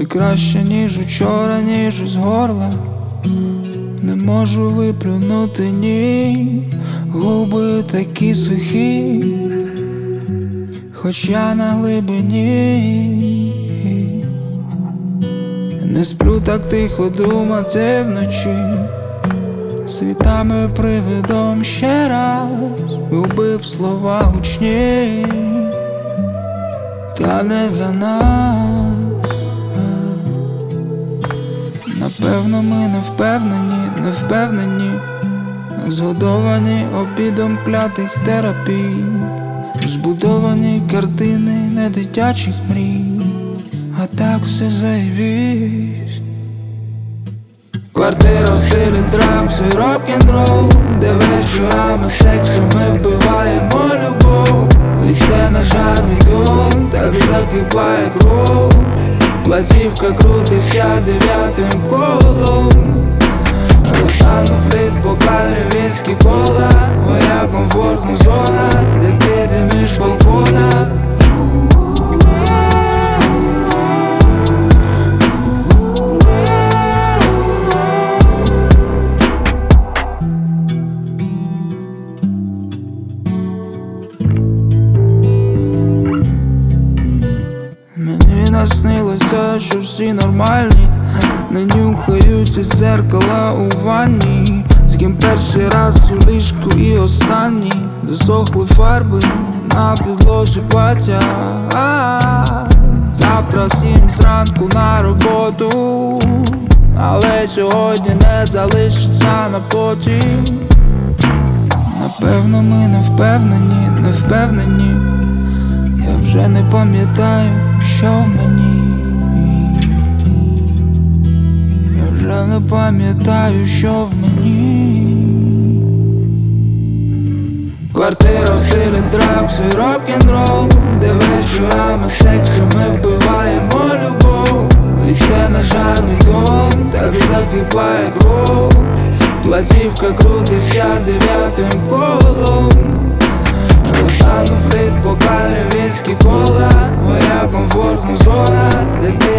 краще, ніж учора, ніж із горла. Не можу виплюнути, ні, губи такі сухі, хоч я на глибині. Не сплю так тихо думати вночі, світами привидом ще раз убив слова гучні, та не для нас. Напевно, ми не впевнені, згодовані обідом клятих терапій, збудовані картини не дитячих мрій, а так все заєвість. Квартира в стилі дракс і рок-н-рол, де вечорами сексом ми вбиваємо любов. І це наш гарний тон, так закипає кров. Платівка крутиться 9-м колом. Розтанув лід, бокальні віскі, кола. Моя комфортна зона, де ти димиш балкона. Мені наснилося, що всі нормальні, не нюхаються дзеркала у ванні. З ким перший раз у ліжку і останній. Засохли фарби на підлозі плаття. Завтра всім зранку на роботу, але сьогодні не залишиться на потім. Напевно, ми не впевнені. Я вже не пам'ятаю, що в мені. Я вже не пам'ятаю, що в мені. Квартира в стилі дракс і рок-н-рол, де вечорами сексом ми вбиваємо любов. І це наш гарний тон, так закипає кров. Платівка крутиться 9-м колом. Розтанув лід, бокальні віскі, кола. Моя комфортна зона, де ти